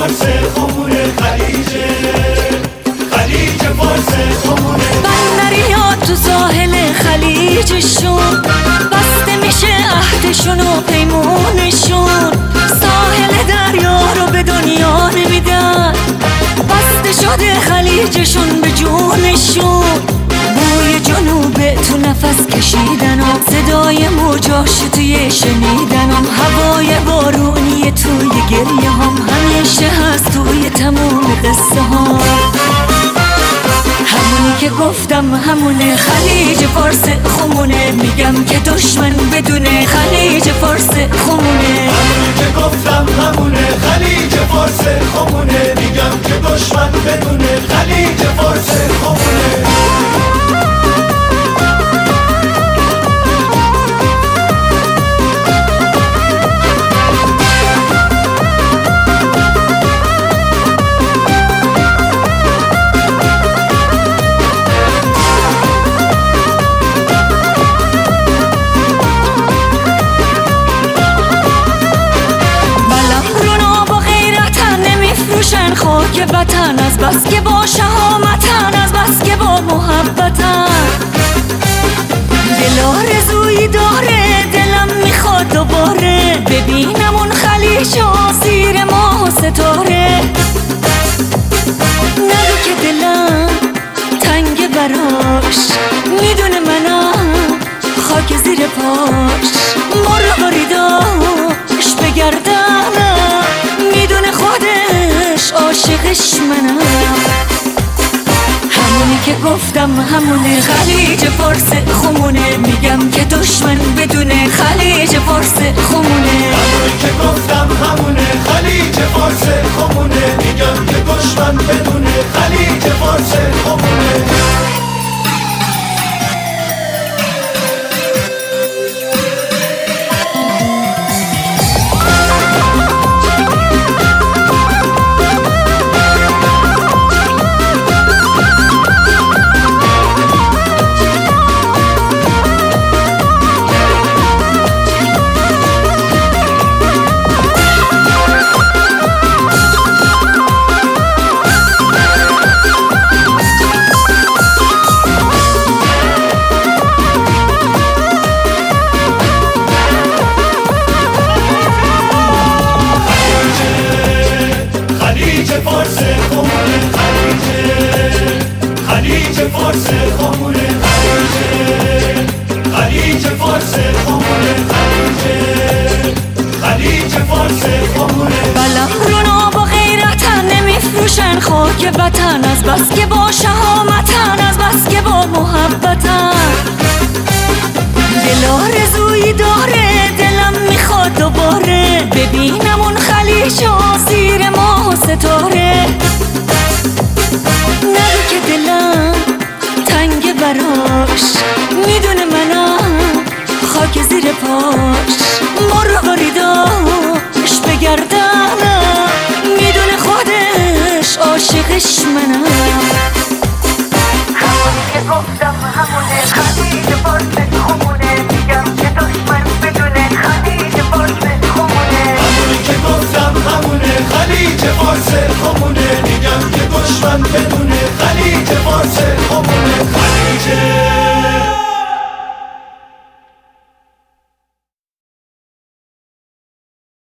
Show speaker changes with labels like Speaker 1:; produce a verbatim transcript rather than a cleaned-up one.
Speaker 1: فارس خمونه خلیج خلیج فارس خمونه
Speaker 2: بندریات تو ساحل خلیجشون بسته میشه عهدشون و پیمونشون ساحل دریا رو به دنیا نمیدن بسته شده خلیجشون به جونشون بوی جنوب تو نفس کشیدن و صدای موجاش توی شنیدن و هوای بارونی توی گریه هم همیشه هست توی تموم قصه ها همونی که گفتم همونه خلیج فارس خمونه میگم که دشمن بدونه خلیج فارس خمونه
Speaker 1: همونی که گفتم همونه خلیج فارس خمونه میگم که دشمن بدونه خلیج فارس خمونه
Speaker 2: خاک وطن از بس که با شهامتن از بس که با محبتن دل آرزویی داره دلم میخواد دوباره ببینم اون خلیج زیر ماه و ستاره نگو که دلم تنگ براش میدونه منم خاک زیر پاش مروریداش بگردنم میدونه خودش عاشقش منم همونی که گفتم همونه خلیج فارس خمونه میگم که دشمن بدونه خلیج فارس خمونه
Speaker 1: همونی که گفتم همونه خلیج فارس خمونه میگم که دشمن بدونه خلیج فارس خمونه فارس خمونه خلیج فارس خمونه خلیج خلیج فارس خمونه خلیج خلیج فارس خمونه
Speaker 2: بلم رونا با غیرتن نمیفروشن خاک وطن از بس که با شهامتن از بس که با محبتن دل آرزویی داره دلم میخواد دوباره ببینم اون خلیج زیر ماه و ستاره نگو که دلم تنگ براش میدونه منم خاک زیر پاش مروریداش بگردنم میدونه خودش عاشقش منم همونی که گفتم همونه خلیج فارس خمونه میگم که دشمن بدونه خلیج فارس خمونه
Speaker 1: همونی که گفتم همونه خلیج فارس خمونه میگم که دشمن بدونه